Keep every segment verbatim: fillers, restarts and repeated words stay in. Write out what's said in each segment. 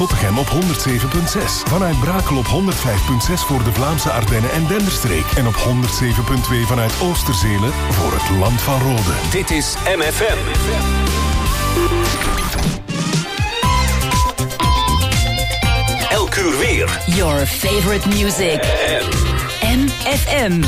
Tottegem op honderd zeven komma zes. Vanuit Brakel op honderd vijf komma zes voor de Vlaamse Ardennen en Denderstreek. En op honderd zeven komma twee vanuit Oosterzelen voor het Land van Rode. Dit is M F M. Elk uur weer. Your favorite music. M F M.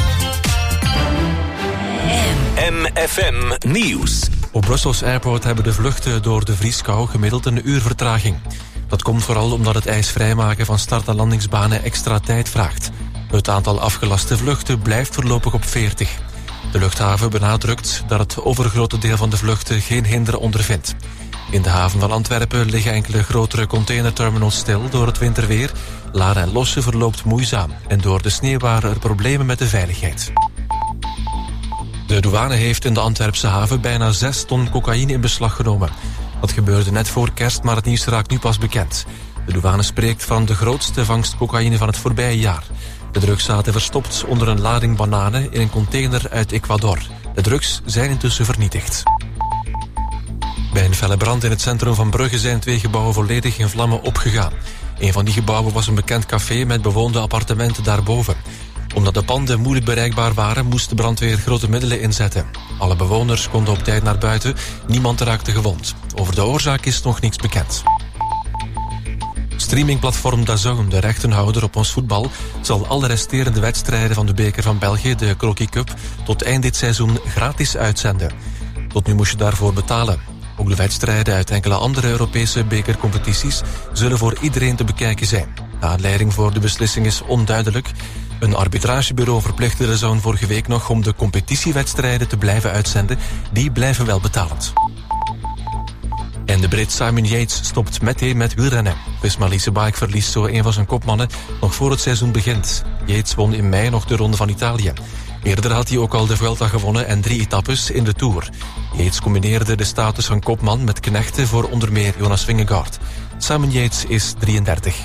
M F M Nieuws. Op Brussels Airport hebben de vluchten door de vrieskou gemiddeld een uur vertraging. Dat komt vooral omdat het ijsvrijmaken van start- en landingsbanen extra tijd vraagt. Het aantal afgelaste vluchten blijft voorlopig op veertig. De luchthaven benadrukt dat het overgrote deel van de vluchten geen hinder ondervindt. In de haven van Antwerpen liggen enkele grotere containerterminals stil door het winterweer. Laden en lossen verloopt moeizaam en door de sneeuw waren er problemen met de veiligheid. De douane heeft in de Antwerpse haven bijna zes ton cocaïne in beslag genomen. Dat gebeurde net voor kerst, maar het nieuws raakt nu pas bekend. De douane spreekt van de grootste vangst cocaïne van het voorbije jaar. De drugs zaten verstopt onder een lading bananen in een container uit Ecuador. De drugs zijn intussen vernietigd. Bij een felle brand in het centrum van Brugge zijn twee gebouwen volledig in vlammen opgegaan. Een van die gebouwen was een bekend café met bewoonde appartementen daarboven. Omdat de panden moeilijk bereikbaar waren, moest de brandweer grote middelen inzetten. Alle bewoners konden op tijd naar buiten, niemand raakte gewond. Over de oorzaak is nog niks bekend. Streamingplatform D A Z N, de rechtenhouder op ons voetbal, zal alle resterende wedstrijden van de beker van België, de Crocky Cup, tot eind dit seizoen gratis uitzenden. Tot nu moest je daarvoor betalen. Ook de wedstrijden uit enkele andere Europese bekercompetities zullen voor iedereen te bekijken zijn. De aanleiding voor de beslissing is onduidelijk. Een arbitragebureau verplichtte de zone vorige week nog om de competitiewedstrijden te blijven uitzenden. Die blijven wel betalend. En de Brit Simon Yates stopt meteen met wielrennen. Visma Lease Bike verliest zo een van zijn kopmannen nog voor het seizoen begint. Yates won in mei nog de Ronde van Italië. Eerder had hij ook al de Vuelta gewonnen en drie etappes in de Tour. Yates combineerde de status van kopman met knechten voor onder meer Jonas Vingegaard. Simon Yates is drieëndertig.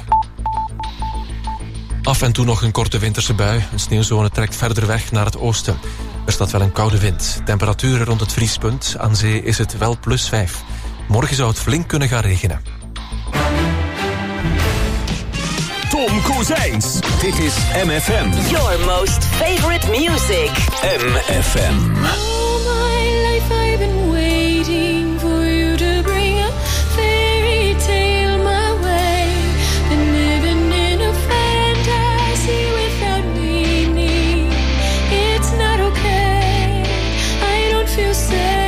Af en toe nog een korte winterse bui. Een sneeuwzone trekt verder weg naar het oosten. Er staat wel een koude wind. Temperaturen rond het vriespunt. Aan zee is het wel plus vijf. Morgen zou het flink kunnen gaan regenen. Tom Kozijns. Dit is M F M. Your most favorite music. M F M. All my life I've been waiting for you to bring a fairy tale my way. Been living in a fantasy without meaning. It's not okay. I don't feel safe.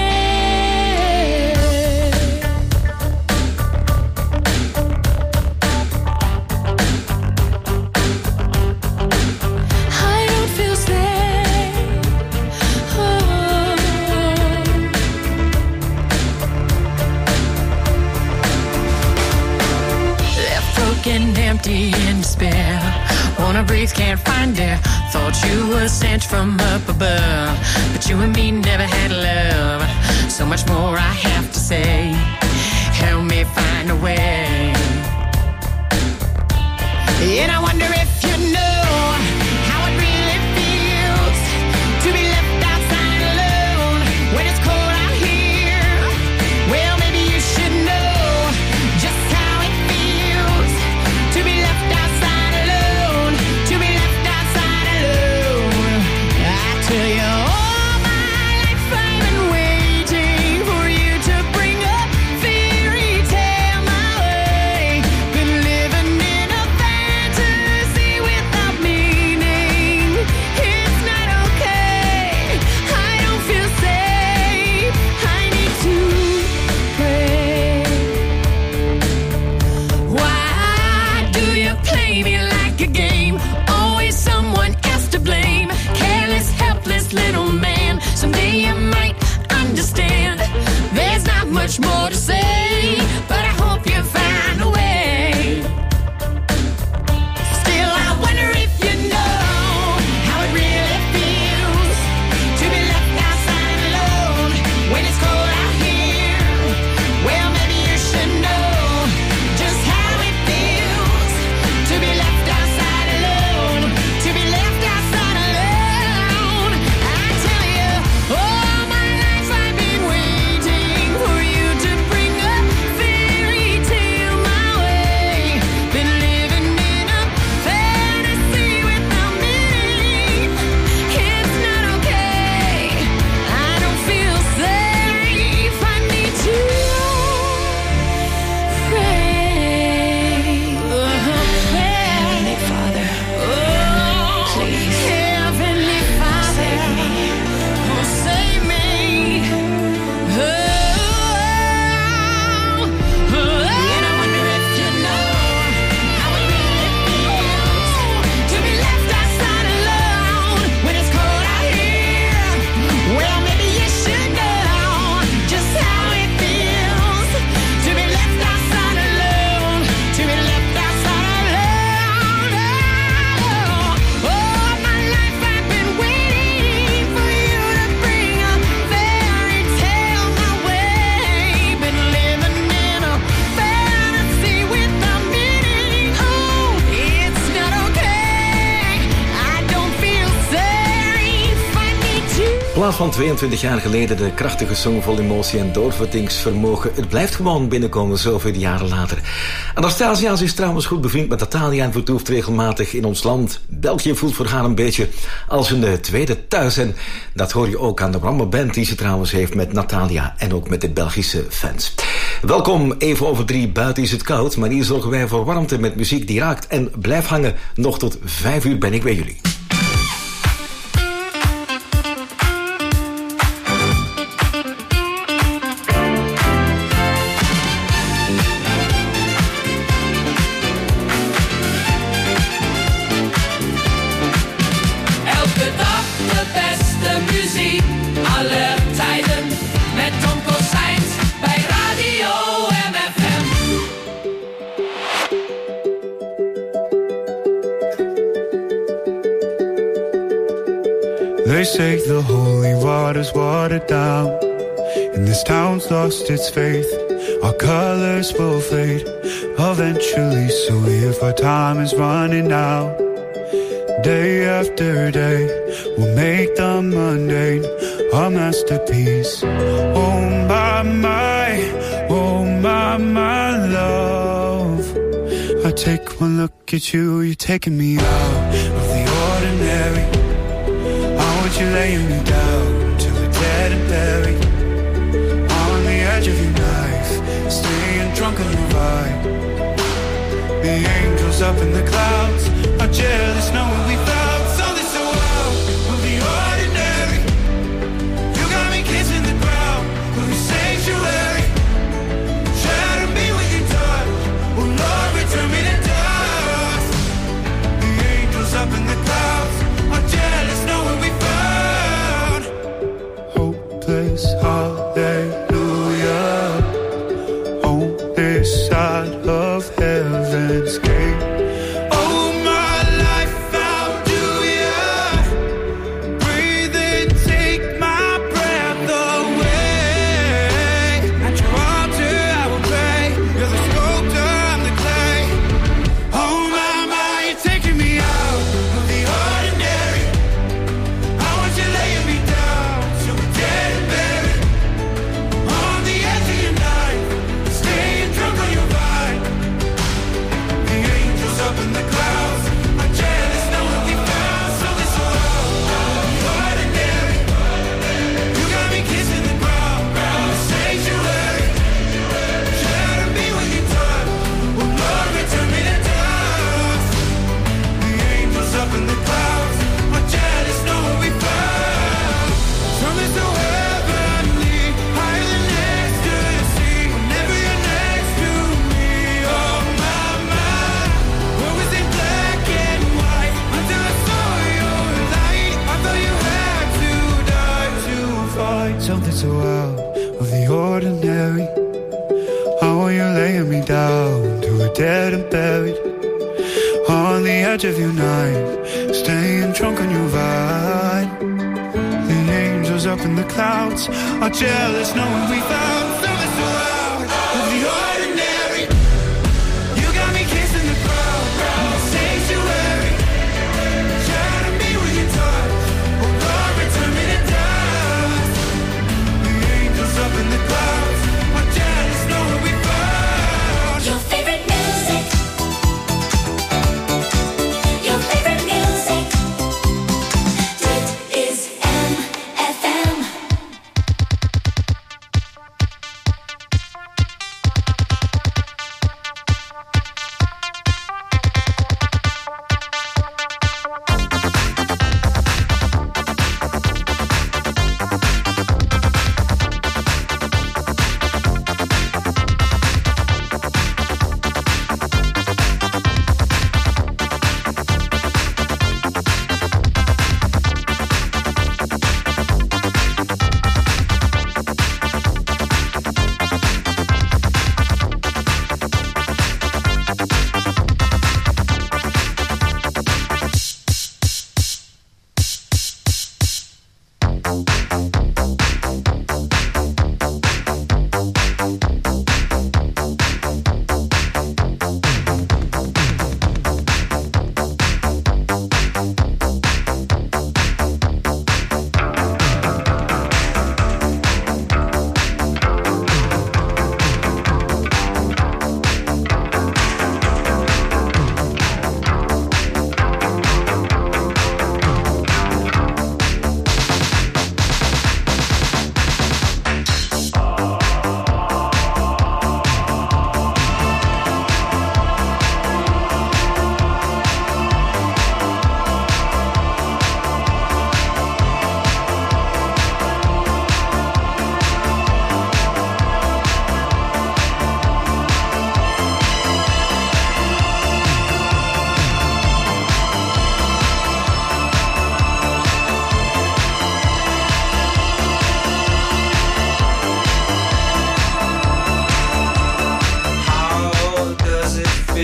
And empty in despair. Wanna breathe, can't find air. Thought you were sent from up above, but you and me never had love. So much more I have to say. Help me find a way. And I wonder if you know how it really feels to be left outside alone when it's cold out here. Well, maybe you should know just how it feels to be left outside alone, to be left outside alone. I tell you, all my life I've been waiting for you to bring a fairy tale my way. Been living in a fantasy without meaning. It's not okay. I don't feel safe. I need to pray. Why do you play me like a game? Always someone else to blame. Careless, helpless little man. Someday you might understand. There's not much more to say, but I hope you find a way. Still, I wonder if you know how it really feels to be left outside alone when it's cold out here. Well, maybe you should know just how it feels to be left outside alone, to be left outside alone. I tell you, all my life I've been waiting for you to bring a plaat van tweeëntwintig jaar geleden, de krachtige song vol emotie en doorzettingsvermogen. Het blijft gewoon binnenkomen zoveel jaren later. Anastasia is trouwens goed bevriend met Natalia en vertoeft regelmatig in ons land. België voelt voor haar een beetje als een tweede thuis. En dat hoor je ook aan de warme band die ze trouwens heeft met Natalia en ook met de Belgische fans. Welkom, even over drie, buiten is het koud, maar hier zorgen wij voor warmte met muziek die raakt. En blijf hangen, nog tot vijf uur ben ik bij jullie. They say the holy water's watered down, and this town's lost its faith. Our colors will fade eventually, so if our time is running out, day after day, we'll make the mundane our masterpiece. Oh my, my, oh my, my love. I take one look at you, you're taking me out of the ordinary. You're laying me down till we're dead and buried on the edge of your knife, staying drunk on your vibe. The angels up in the clouds are jealous knowing we found something so out of the ordinary. You got me kissing the ground of your sanctuary. Shadow me with your touch, oh Lord, return me to dust. The angels up in the clouds are jealous knowing we found hallelujah on this side of heaven's gate. Oh, my life, how do you breathe and take my breath away? At your altar I will pray. You're the sculptor, I'm the clay. Oh my, my, you're taking me out of the ordinary. I want you laying me down till we're dead and buried on the edge of your night, staying drunk on your vibe. The angels up in the clouds are jealous knowing we found something so out of the ordinary. You got me kissing the ground in the sanctuary. Shadow me with your touch, oh Lord, return me to dust. The angels up in the clouds are jealous knowing we found something so heavenly, higher than ecstasy. Whenever you're next to me, oh my, my. What was in black and white until I saw your light? I thought you had to die to find something so out of the ordinary. How are you laying me down till we're dead and buried on the edge of your night, staying drunk on your vibe. The angels up in the clouds are jealous knowing we found something so out of the ordinary. You got me kissing the ground in the sanctuary. Shadow me with your touch, oh Lord, return me to dust. The angels up in the clouds are jealous knowing we found Your favorite music. Your favorite music. Dit is M F M.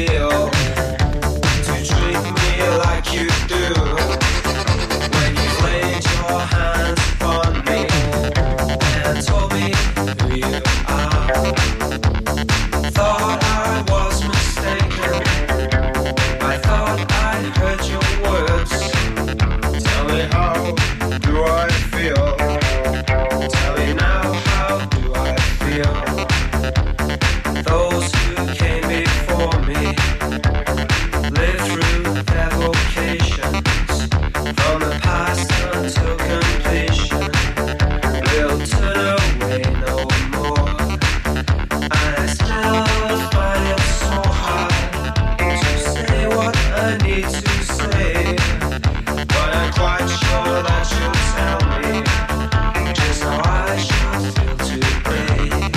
feel to treat me like you do when you laid your hands upon me and told me who you are. Thought I was mistaken. I thought I heard your words. Tell me, how do I feel? Tell me now, how do I feel? Those who came before me lived through their vocations from the past until completion. Will turn away no more. And I still find it so hard to say what I need to say, but I'm quite sure that you'll tell me just how I should feel today.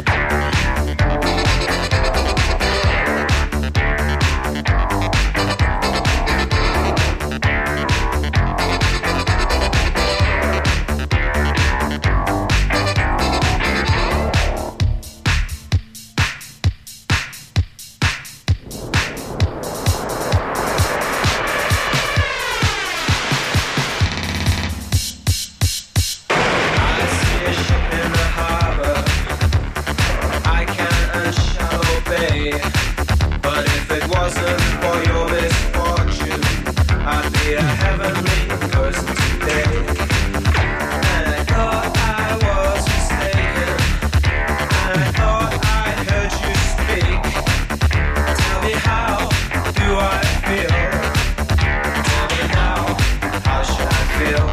I see a ship in the harbor. I can't unshallow bay. But if it wasn't for your misfortune, I'd be a heavenly person today. And I thought I was mistaken. And I thought I heard you speak. Tell me, how do I feel? Tell me now, how should I feel?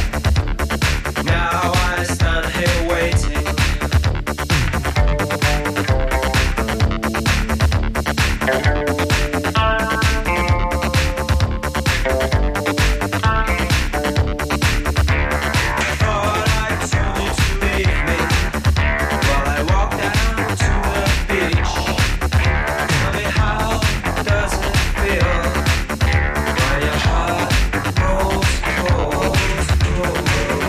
Now I stand here waiting. I thought I told you to leave me while I walked down to the beach. Tell me, how does it feel when your heart grows cold, cold,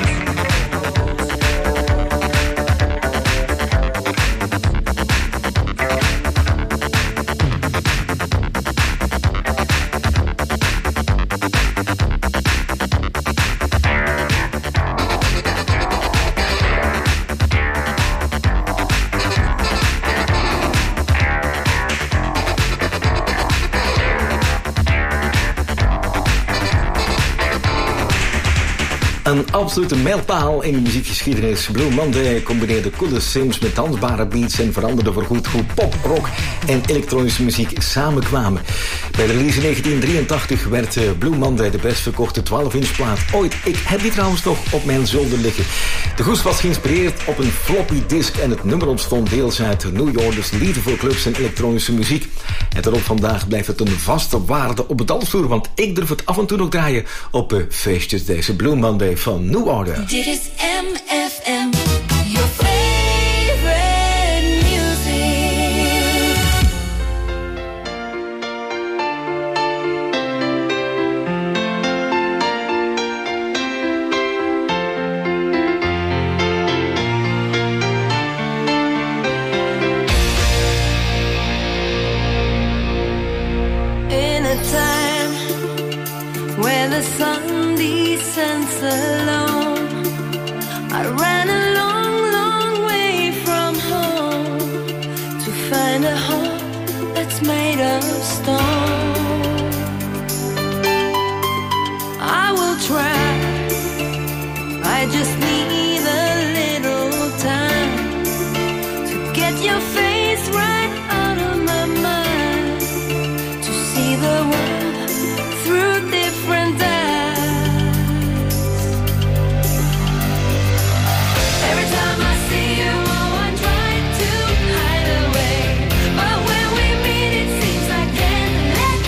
Een absolute mijlpaal in de muziekgeschiedenis. Blue Monday combineerde coole sims met dansbare beats en veranderde voorgoed hoe pop, rock en elektronische muziek samenkwamen. Bij de release in negentien drieëntachtig werd uh, Blue Monday de best verkochte twaalf inch plaat ooit. Ik heb die trouwens nog op mijn zolder liggen. De goes was geïnspireerd op een floppy disk en het nummer ontstond deels uit New Yorkers liefde voor clubs en elektronische muziek. En tot op vandaag blijft het een vaste waarde op het dansvloer, want ik durf het af en toe nog draaien op uh, feestjes, deze Blue Monday van New Order. Dit is M F M, your favorite music. In a time where the sun descends alone, I ran a long, long way from home to find a heart that's made of stone. I will try, I just need a little time to get your face right out of my mind, to see the world through different eyes. Every time I see you, oh, I try to hide away, but when we meet, it seems I can't let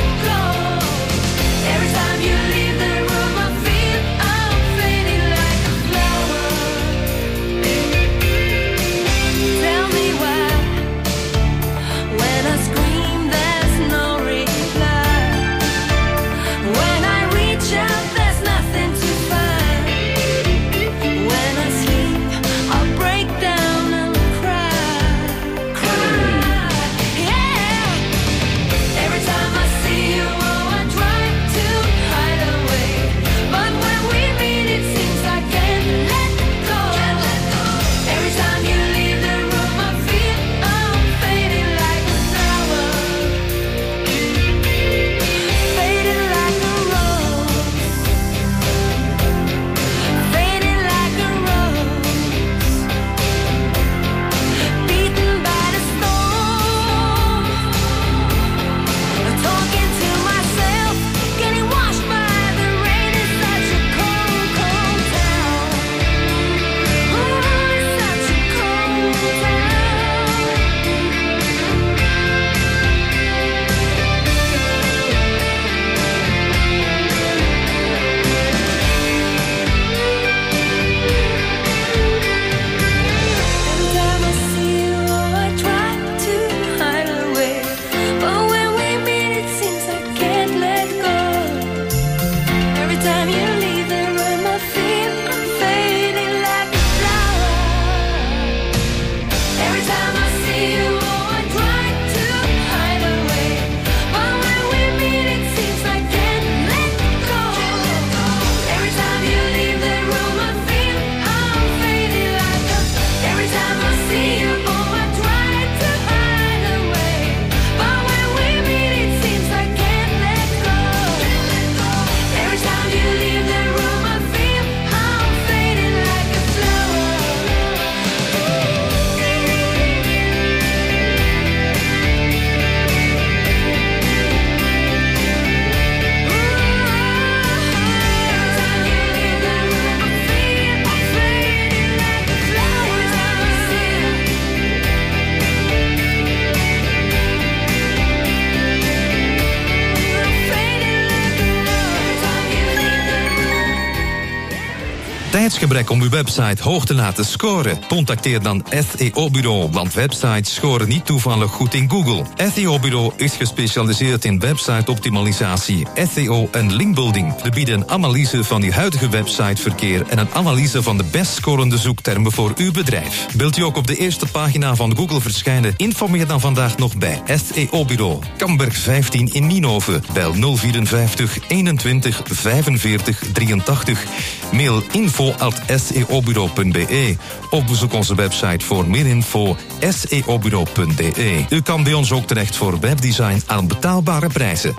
tijdsgebrek om uw website hoog te laten scoren? Contacteer dan S E O-bureau, want websites scoren niet toevallig goed in Google. S E O-bureau is gespecialiseerd in website-optimalisatie, S E O en linkbuilding. We bieden een analyse van uw huidige websiteverkeer en een analyse van de best scorende zoektermen voor uw bedrijf. Wilt u ook op de eerste pagina van Google verschijnen? Informeer dan vandaag nog bij S E O-bureau. Kamberg vijftien in Nienhoven. Bel nul vierenvijftig eenentwintig vijfenveertig drieëntachtig. Mail info at s e o bureau punt b e. Of bezoek onze website voor meer info s e o bureau punt b e. U kan bij ons ook terecht voor webdesign aan betaalbare prijzen.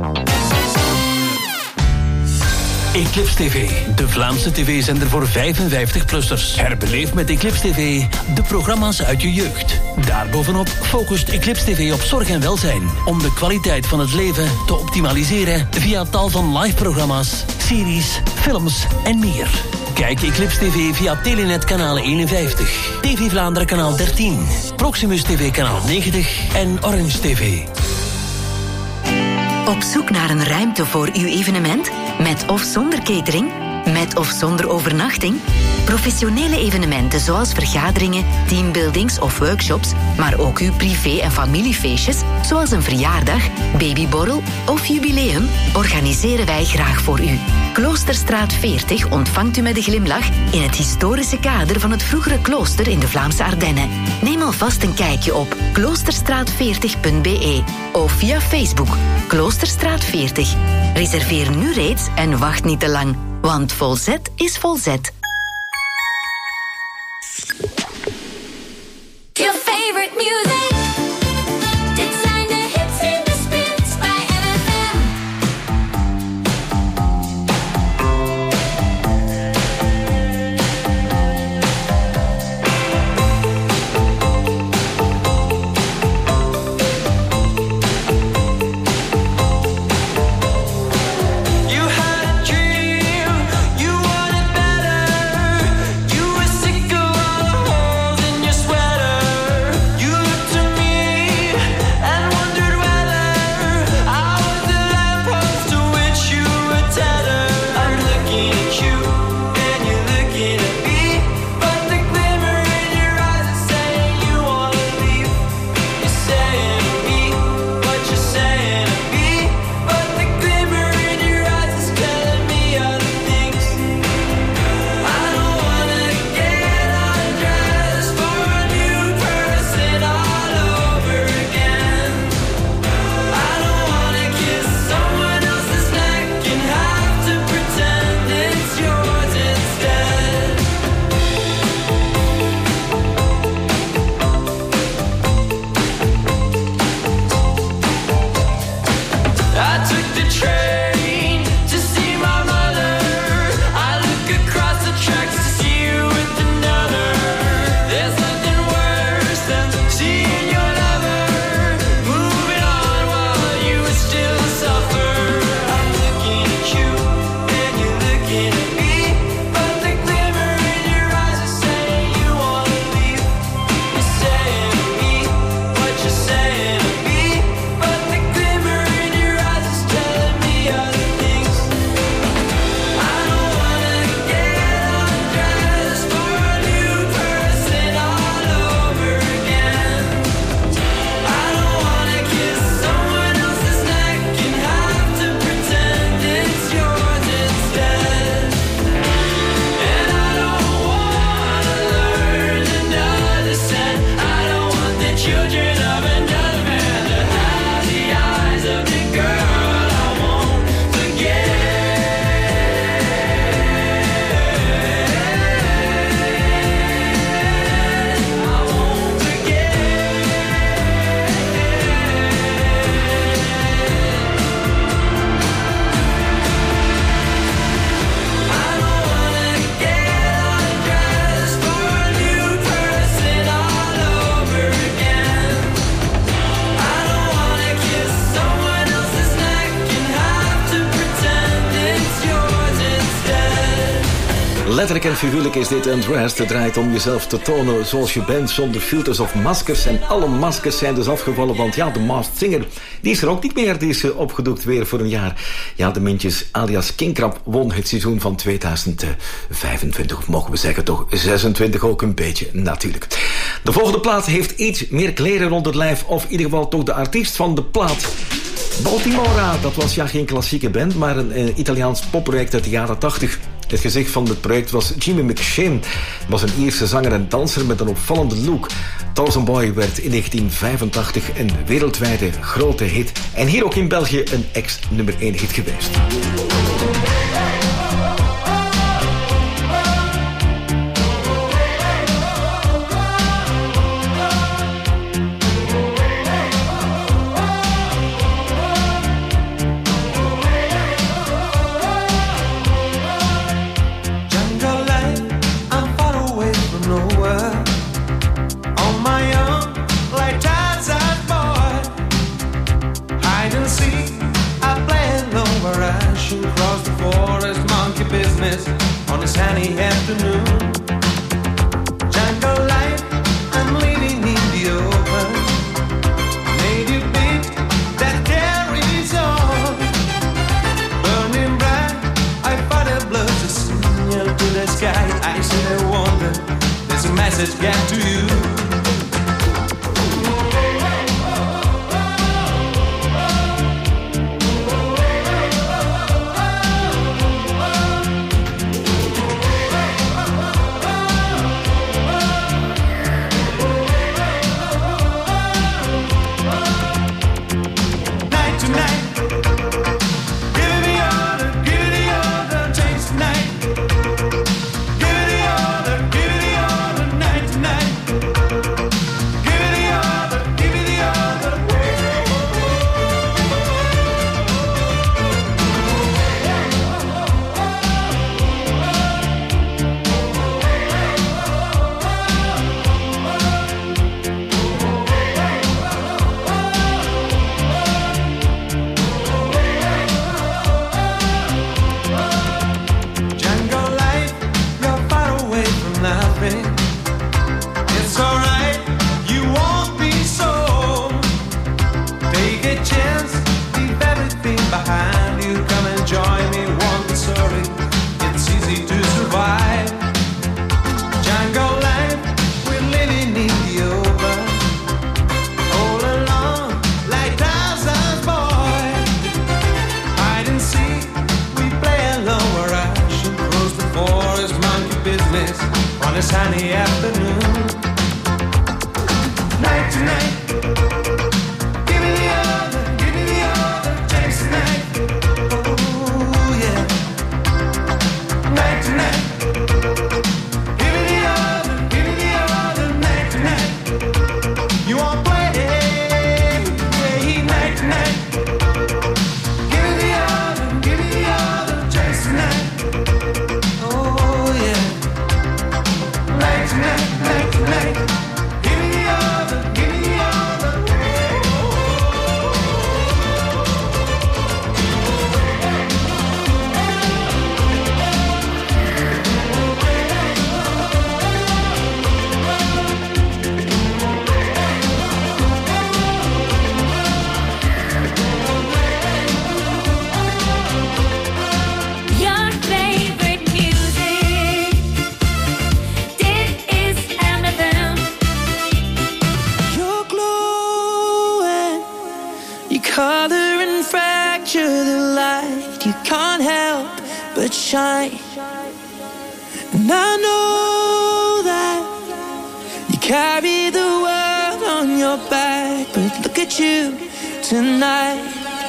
Eclipse T V, de Vlaamse tv-zender voor vijfenvijftig-plussers. Herbeleef met Eclipse T V de programma's uit je jeugd. Daarbovenop focust Eclipse T V op zorg en welzijn, om de kwaliteit van het leven te optimaliseren via tal van live-programma's, series, films en meer. Kijk Eclipse T V via Telenet kanaal eenenvijftig, T V Vlaanderen kanaal dertien, Proximus T V kanaal negentig en Orange T V. Op zoek naar een ruimte voor uw evenement? Met of zonder catering? Met of zonder overnachting? Professionele evenementen zoals vergaderingen, teambuildings of workshops, maar ook uw privé- en familiefeestjes, zoals een verjaardag, babyborrel of jubileum, organiseren wij graag voor u. Kloosterstraat veertig ontvangt u met een glimlach in het historische kader van het vroegere klooster in de Vlaamse Ardennen. Neem alvast een kijkje op kloosterstraat veertig punt b e of via Facebook Kloosterstraat veertig. Reserveer nu reeds en wacht niet te lang, want Volzet is Volzet. Your favorite music. Dit zijn de hits in de spits bij M F M. You had a dream, you wanted better. You were sick of all the holes in your sweater. You looked to me and wondered whether I was the lamppost to which you were tethered. I'm looking at you and you're looking at me, but the glimmer in your eyes is saying you wanna leave. You're saying to me what you're saying to me, but the glimmer in your eyes is telling me other things. I don't wanna get undressed for a new person all over again. I don't wanna kiss someone else's neck and have to pretend it's yours instead. I took the train to see my mother. I look across the tracks to see you with another. There's nothing worse than seeing your lover moving on while you still suffer. I'm looking at you and you're looking at me, but the glimmer in your eyes is saying you wanna leave. You're saying to me what you're saying to me, but the glimmer in your eyes is telling me Letterlijk en figuurlijk is dit Undressed. Het draait om jezelf te tonen zoals je bent, zonder filters of maskers. En alle maskers zijn dus afgevallen, want ja, de Masked Singer, die is er ook niet meer. Die is opgedoekt weer voor een jaar. Ja, de Mintjes alias Kingkrab won het seizoen van tweeduizend vijfentwintig. Of mogen we zeggen toch zesentwintig ook een beetje, natuurlijk. De volgende plaat heeft iets meer kleren rond het lijf. Of in ieder geval toch de artiest van de plaat. Baltimora, dat was ja geen klassieke band, maar een, een Italiaans popproject uit de jaren tachtig. Het gezicht van het project was Jimmy McShane. Was een Ierse zanger en danser met een opvallende look. Thousand Boy werd in negentien vijfentachtig een wereldwijde grote hit. En hier ook in België een ex-nummer één hit geweest. On a sunny afternoon, jungle life, I'm living in the open. Native beat that carries on, burning bright. I fought a blood to signal to the sky. I said I wonder, there's a message get to you. Sunny afternoon, night to night. Give me the other, give me the other chance tonight. Oh yeah, night to night. Give me the other, give me the other night to night. You won't play, yeah, night to night. Give me the other, give me the other chance tonight. Oh yeah. Night, night, night, night. Give me the other, give me the other. Your favorite music. Dit is M F M. You're glowing. You color and fracture the light. You can't help but shine. And I know that you carry the world on your back. But look at you tonight.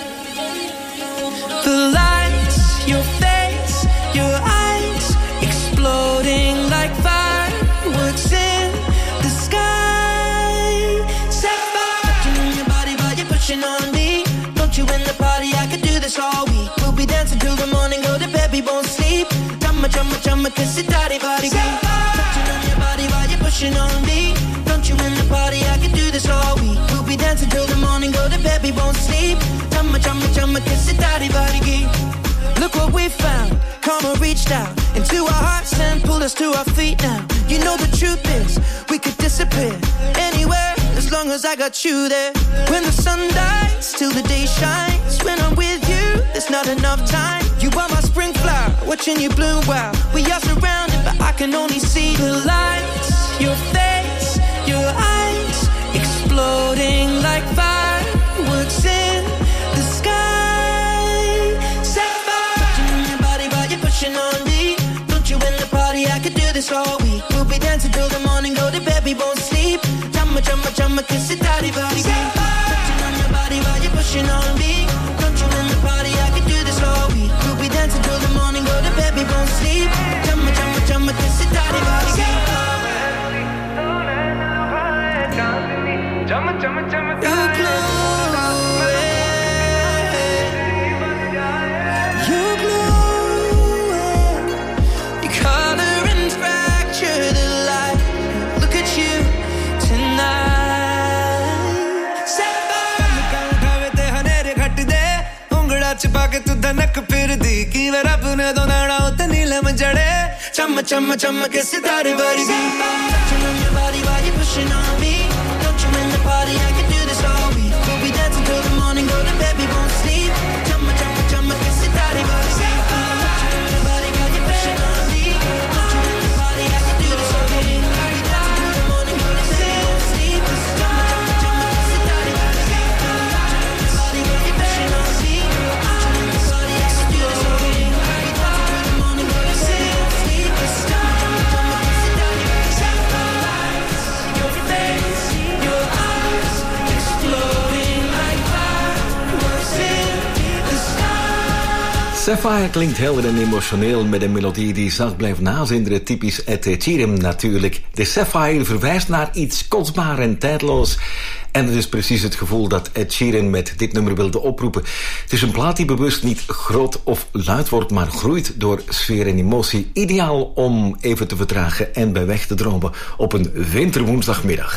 The lights, your face, your eyes, exploding like fireworks in the sky. Set fire. Touching on your body while you're pushing on me. Don't you in the party? I could do this all week. We'll be dancing till the morning, go to bed, we won't sleep. Chumma, chumma, chumma, kiss it, daddy, body, beat. Touching on your body while you're pushing on me. Don't you in the party? I could do this all week. We'll be dancing till the morning, go to bed, we won't sleep. Chumma, chumma, chumma, kiss it, daddy, body, beat. Look what we found. Karma reached out into our hearts and put pulled us to our feet now. You know the truth is, we could disappear anywhere as long as I got you there. When the sun dies, till the day shines. When I'm with you, there's not enough time. You are my spring flower, watching you bloom wild. We are surrounded, but I can only see the lights. Your face, your eyes, exploding like fireworks in the sky. Sapphire, touching on your body while you're pushing on me. Don't you in the party? I could do this all week. We'll be dancing till the morning, go to bed, we won't sleep. Jumma, jumma, jumma, kiss it, daddy, body. Touching on your body while you're pushing on me. Don't you in the party? I could do this all week. We'll be dancing till the morning, go to bed, we won't sleep. Jumma, jumma, jumma, kiss it, daddy, body. Jumma, jumma, jumma, You glow, you glow, your color and fracture the light. Look at you tonight. उठावे ते हनेरे घट दे उंगड़ा चिपा के तू धनक फिर दी की वे रब ने दो नाड़ा उते नीलम जड़े चम चम चम के सितारे वर्गी. Touching on your body while you're pushing on me. Don't you in the party? I can do this all week. We'll be dancing till the morning, go to bed, we won't sleep. Chum chum chum ke sitare वर्गी. Touching on your body while you're pushing on me. Don't you in the party? I can do this all week. We'll be dancing till the morning, go to bed, we won't sleep. Chum chum chum ke sitare वर्गी. Touching on your body while you're pushing on me. Don't you in the party? I can do this all week. We'll be dancing till the morning, go to bed, we won't sleep. Chum chum chum ke sitare वर्गी. Your face, your eyes, exploding like fireworks in the sky. Sapphire klinkt helder en emotioneel met een melodie die zacht blijft nazinderen. Typisch Ed Sheeran natuurlijk. De Sapphire verwijst naar iets kostbaar en tijdloos. En dat is precies het gevoel dat Ed Sheeran met dit nummer wilde oproepen. Het is een plaat die bewust niet groot of luid wordt, maar groeit door sfeer en emotie. Ideaal om even te vertragen en bij weg te dromen op een winterwoensdagmiddag.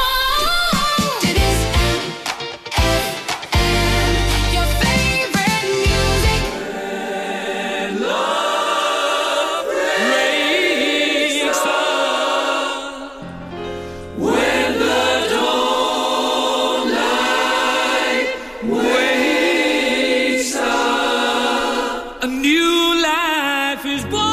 A new life is born.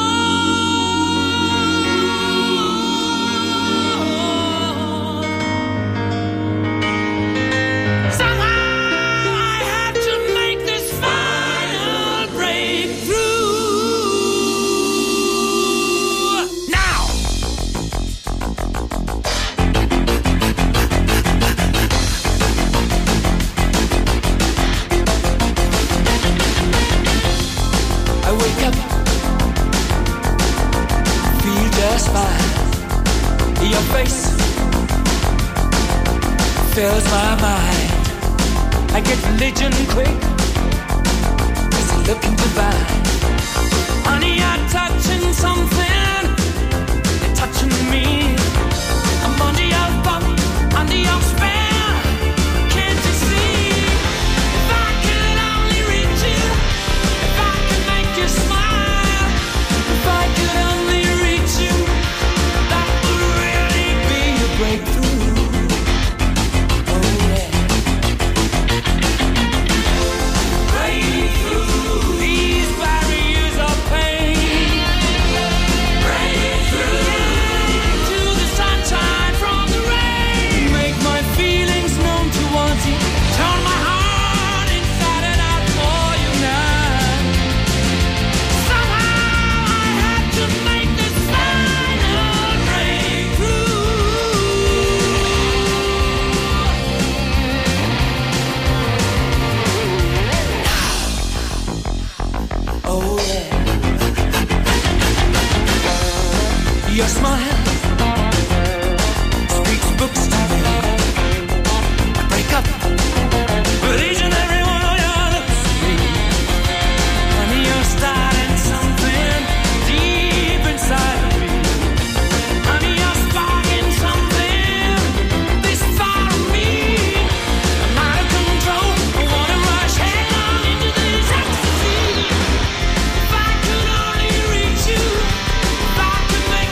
fills my mind. I get religion quick, cause I'm looking divine. Honey, you're touching something, you're touching me. I'm under your thumb, under your spell. Can't you see? If I could only reach you, if I could make you smile, if I could only reach you, that would really be a breakthrough. Your smile speaks books to me. I break up with each and every one of your lips. And you're starting something deep inside of me. Honey, you're sparking something this far of me. I'm out of control. I wanna rush headlong into this ecstasy. If I could only reach you, if I could make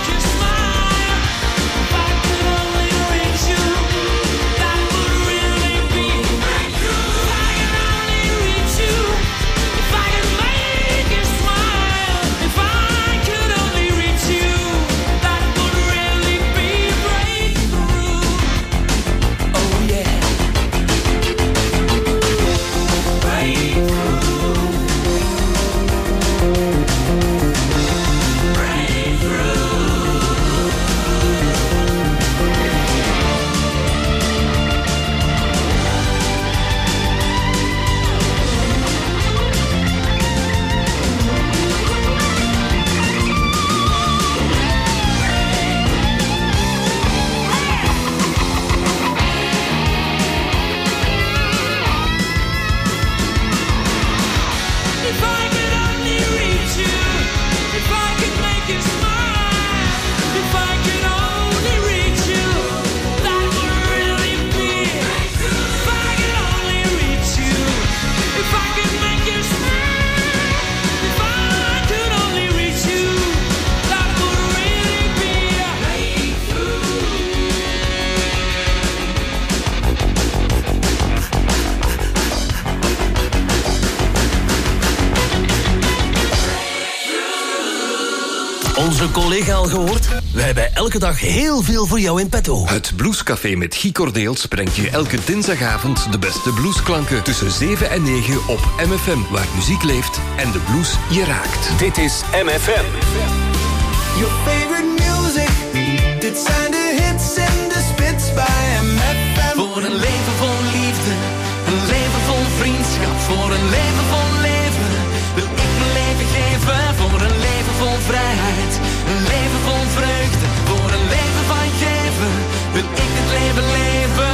Onze collega al gehoord? Wij hebben elke dag heel veel voor jou in petto. Het Bluescafé met Guy Cordeels brengt je elke dinsdagavond de beste bluesklanken tussen zeven en negen op M F M, waar muziek leeft en de blues je raakt. Dit is M F M. Your favorite music. Dit zijn de hits en de spits bij M F M. Voor een leven vol liefde, een leven vol vriendschap. Voor een leven vol leven wil ik mijn leven geven. Voor een leven vol vrijheid, een leven vol vreugde. Voor een leven van geven wil ik het leven leven.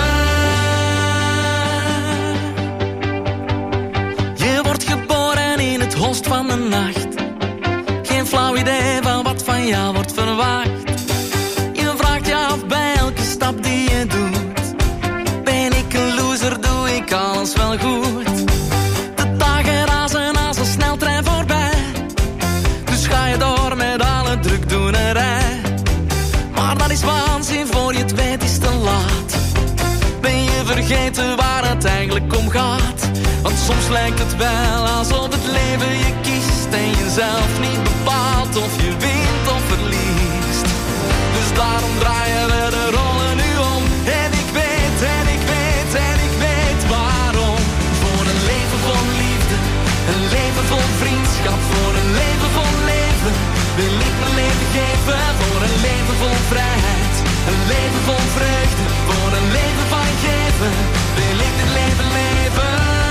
Je wordt geboren in het holst van de nacht. Geen flauw idee van wat van jou wordt verwacht. Je vraagt je af bij elke stap die je doet. Ben ik een loser, doe ik alles wel goed. De dagen razen als een sneltrein voorbij. Dus ga je door met alle drukdoenerij. Maar dat is waanzin, voor je het weet is te laat. Ben je vergeten waar het eigenlijk om gaat. Want soms lijkt het wel alsof het leven je kiest en je zelf niet bepaalt of je wint of verliest. Dus daarom draaien we de rollen nu om. En ik weet, en ik weet, en ik weet waarom. Voor een leven vol liefde, een leven vol vriendschap. Voor een leven vol leven wil ik mijn leven geven. Voor een leven vol vrijheid, een leven vol vreugde. Voor een leven van geven wil ik dit leven leven.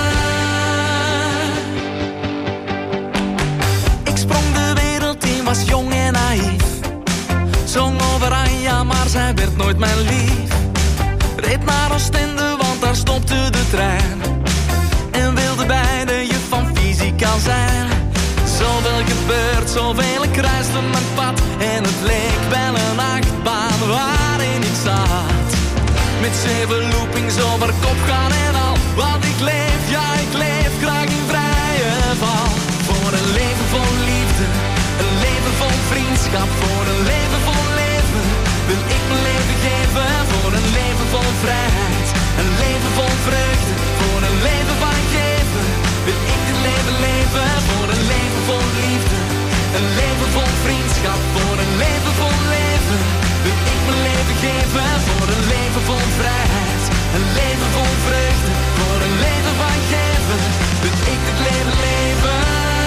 Ik sprong de wereld in, was jong en naïef. Zong over Anja, maar zij werd nooit mijn lief. Reed naar Oostende, want daar stopte de trein. En wilde bij de juf van fysica zijn. Zoveel gebeurt, zoveel ik kruiste mijn pad. En het leek wel een achtbaan waarin ik zat. Met zeven loopings over kop gaan en al. Want ik leef, ja ik leef graag in vrije val. Voor een leven vol liefde, een leven vol vriendschap. Voor een leven vol leven wil ik mijn leven geven. Voor een leven vol vrijheid, een leven vol vreugde. Voor een leven van geven wil ik dit leven leven. Voor een leven vol liefde, een leven vol vriendschap. Voor een leven vol leven wil ik mijn leven geven. Voor een leven vol vrijheid, een leven vol vreugde. Voor een leven van geven wil ik dit leven leven.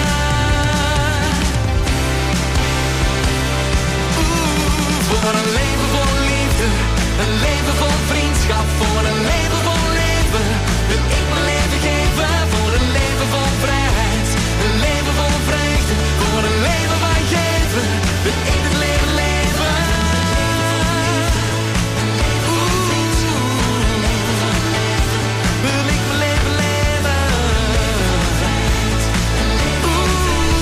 Voor een leven vol liefde, een leven vol vriendschap. Voor een leven vol leven wil ik mijn leven geven. Voor een leven vol vrijheid, een leven vol vreugde. Voor een leven van geven wil ik het leven leven. Oeh, wil ik mijn leven leven. Oeh,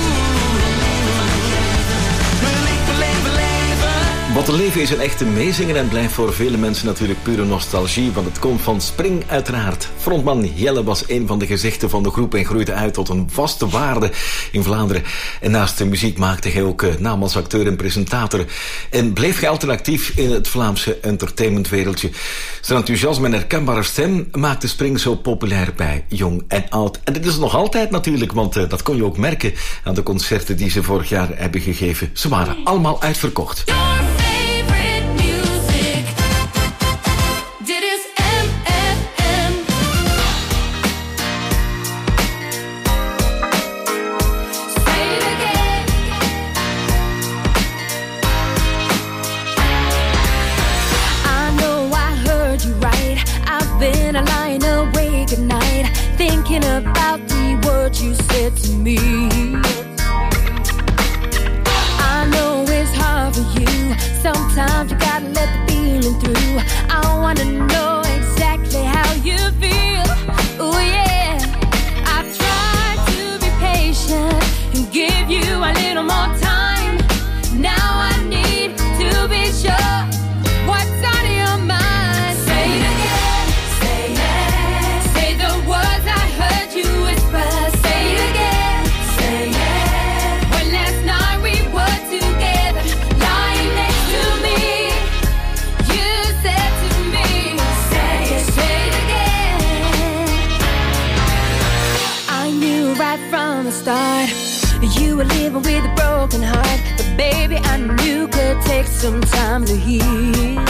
wil ik mijn leven leven. Wat een leven is een echte meezinger en blijft voor vele mensen natuurlijk pure nostalgie, want het komt van Spring uiteraard. Frontman Jelle was een van de gezichten van de groep en groeide uit tot een vaste waarde in Vlaanderen. En naast de muziek maakte hij ook naam als acteur en presentator en bleef hij altijd actief in het Vlaamse entertainmentwereldje. Zijn enthousiasme en herkenbare stem maakte Spring zo populair bij jong en oud. En dit is nog altijd natuurlijk, want uh, dat kon je ook merken aan de concerten die ze vorig jaar hebben gegeven. Ze waren allemaal uitverkocht. Been a lying awake at night, thinking about the words you said to me. I know it's hard for you. Sometimes you gotta let the feeling through. I wanna know exactly how you feel. Oh yeah, I've tried to be patient and give you a little more time. Now I need to be sure what's on your mind. Say it again. Say the words I heard you whisper. Say it again. Say it. When last night we were together, lying next to me, you said to me, say it, say it again. I knew right from the start You were living with a broken heart, but baby, I knew could take some time to heal.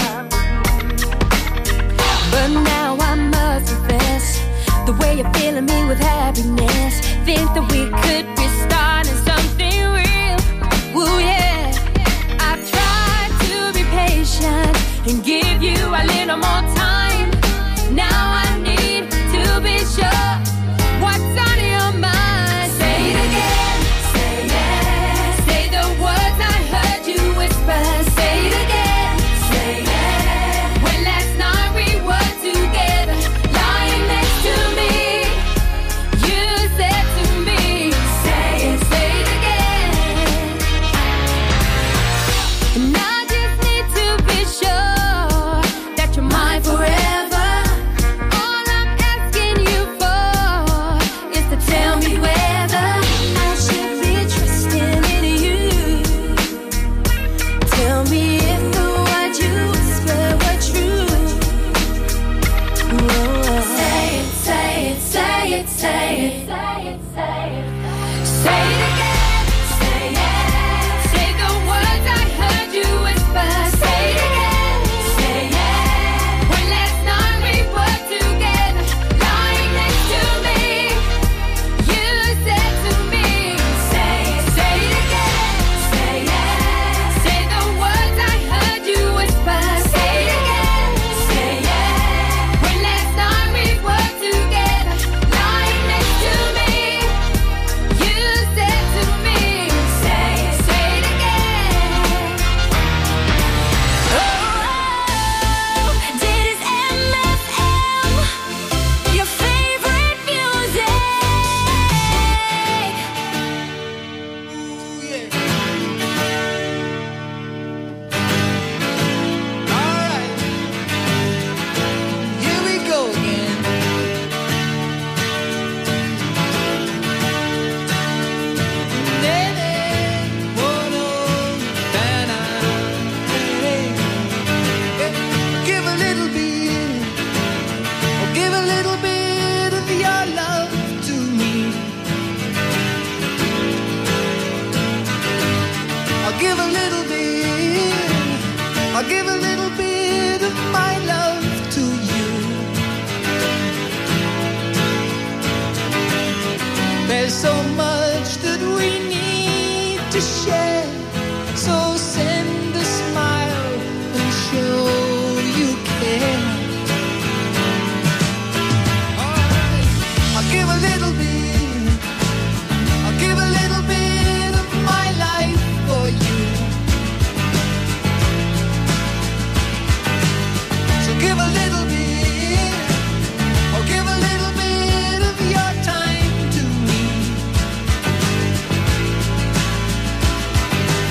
But now I must confess, the way you're filling me with happiness, think that we could be starting something real. Ooh yeah, I've tried to be patient and give you a little more time. Now I need to be sure what's on your mind. Say it again, say yes. Say the words I heard you whisper. Say it again, say yes. When last night we were together, lying next to me, you said to me, say it, say it again. And I just need to be sure that you're mine forever. All I'm asking you for is to tell me whether I should be trusting in you. Tell me if the words you whisper were true. Whoa. Say it, say it, say it, say it, say it, say it. Say it again, say it. Say the words I heard you whisper. Say it again, say it. When last night we were together, lying next to me, you said to me, say it, say it again, say it. Say the words I heard you whisper. Say it again, say it. When last night we were together, lying next to me, you said to me, say it, say it again. Oh, this M F M, your favorite music. Alright, here we go again. Give a little bit, oh, give a little bit of your love to me. I'll give a little bit, I'll give a little bit of my love to you. There's so much that we need to share, so send a smile and show you care. Alright, I'll give a little bit, I'll give a little bit of my life for you. So give a little bit, or give a little bit of your time to me.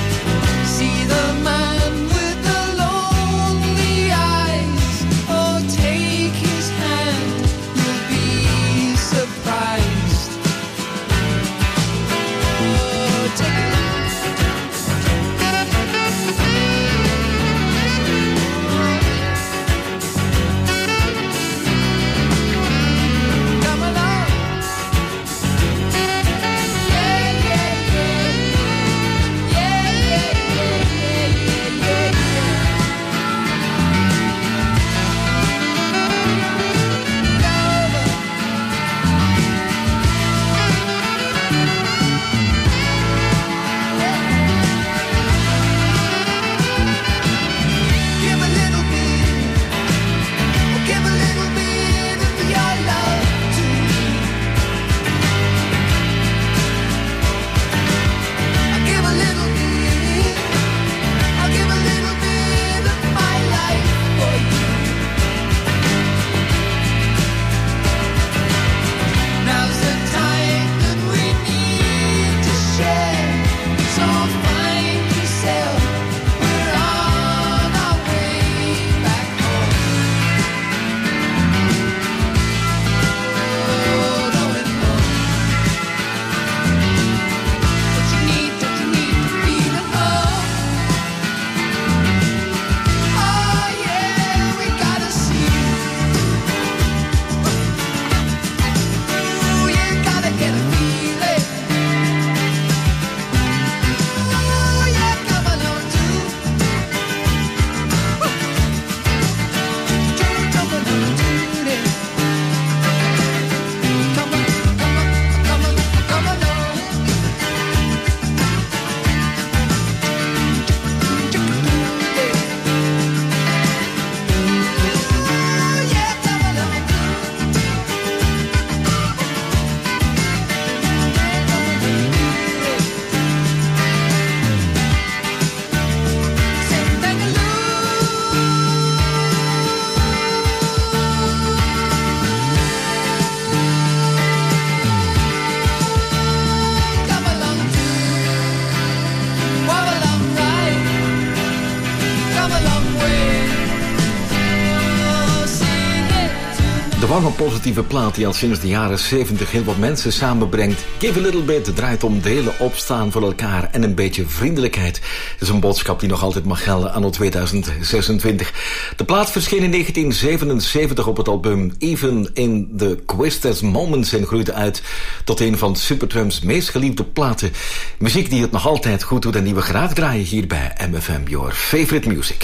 lange positieve plaat die al sinds de jaren zeventig heel wat mensen samenbrengt. Give a little bit draait om delen, opstaan voor elkaar en een beetje vriendelijkheid. Dat is een boodschap die nog altijd mag gelden anno tweeduizend zesentwintig. De plaat verscheen in negentien zevenenzeventig op het album Even in the Quickest Moments en groeide uit tot een van Supertramp's meest geliefde platen. Muziek die het nog altijd goed doet en die we graag draaien hier bij M F M, your favorite music.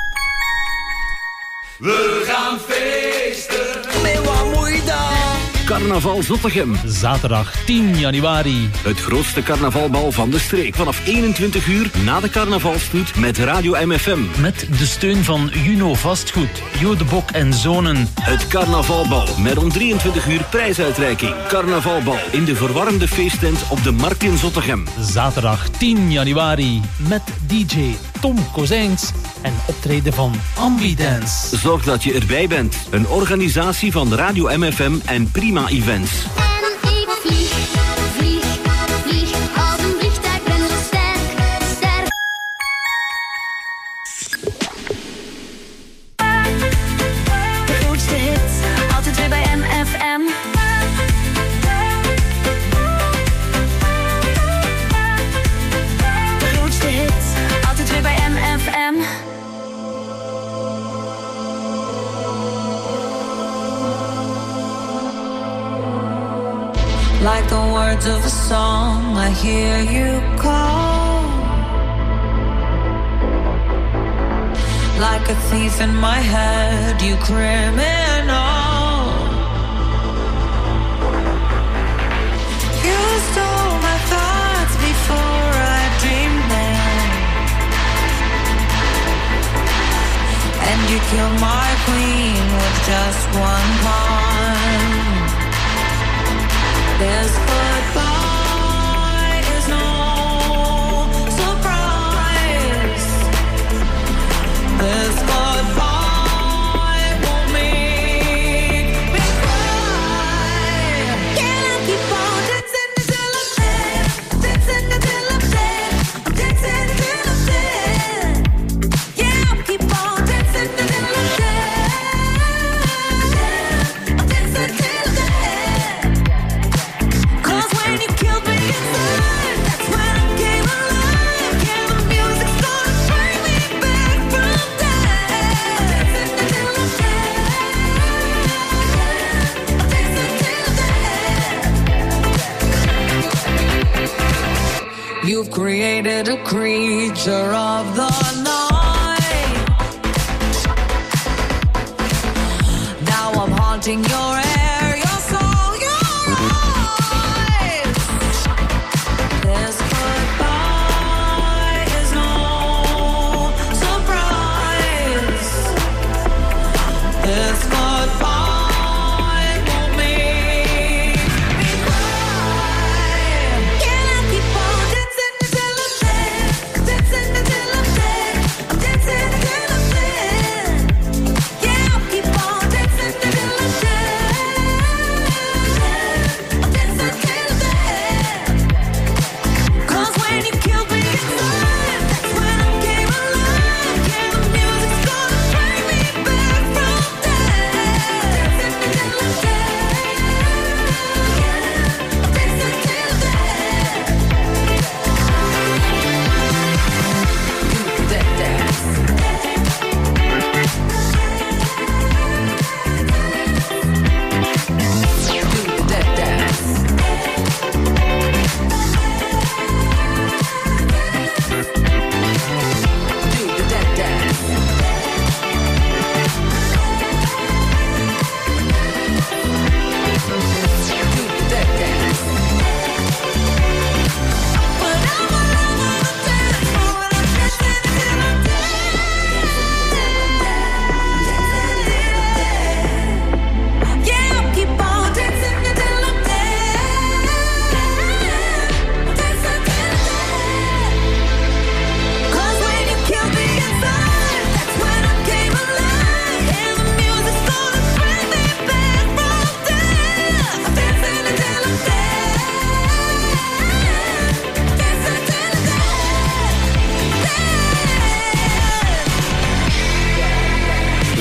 We gaan feesten. Nee, wat moet je dan? Carnaval Zottegem. Zaterdag tien januari. Het grootste carnavalbal van de streek. Vanaf eenentwintig uur na de carnavalstoet met Radio M F M. Met de steun van Juno Vastgoed, Jo de Bok en Zonen. Het carnavalbal met om drieëntwintig uur prijsuitreiking. Carnavalbal in de verwarmde feesttent op de Markt in Zottegem. Zaterdag tien januari met D J Tom Kozijns en optreden van Ambidance. Zorg dat je erbij bent. Een organisatie van Radio M F M en Prima Events. En ik vlieg, vlieg, vlieg als een vliegtuig, ben zo sterk, sterk. De grootste hits, altijd weer bij M F M. De grootste hits, altijd weer bij M F M. Like the words of a song, I hear you call. Like a thief in my head, you criminal. You stole my thoughts before I dreamed them, and you killed my queen with just one pawn. This goodbye is no surprise. This goodbye won't make me cry. Can I keep on dancing until I'm dead? Dancing until I'm dead. I'm dancing until I'm dead. Yeah, I'll keep on dancing until I'm dead. I'm dancing until I'm dead. You've created a creature of the night. Now I'm haunting your air, your soul, your eyes. This goodbye is no surprise. This goodbye won't make me cry. Can I keep on dancing until I'm dead? Dancing until I'm dead. I'm dancing until I'm dead. Yeah, I'll keep on dancing until I'm dead.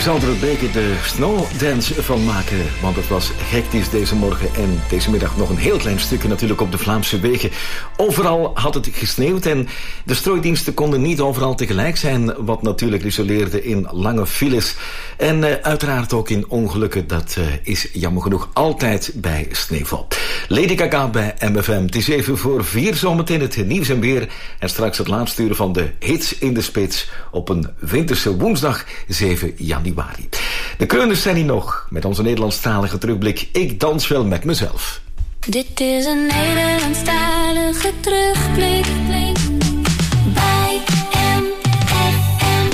zal er een beetje de snowdance van maken. Want het was hectisch deze morgen en deze middag nog een heel klein stukje natuurlijk op de Vlaamse wegen. Overal had het gesneeuwd en de strooidiensten konden niet overal tegelijk zijn. Wat natuurlijk resulteerde in lange files. En uh, uiteraard ook in ongelukken. Dat uh, is jammer genoeg altijd bij sneeuwval. Lady Gaga bij M F M. Het is even voor vier zometeen het nieuws en weer. En straks het laatste uur van de hits in de spits op een winterse woensdag zeven januari. De kreuners zijn hier nog met onze Nederlandstalige terugblik. Ik dans wel met mezelf. Dit is een Nederlandstalige terugblik bij M F M.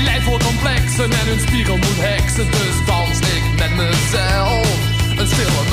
En een spiegel moet heksen, dus dans ik met mezelf. Een stille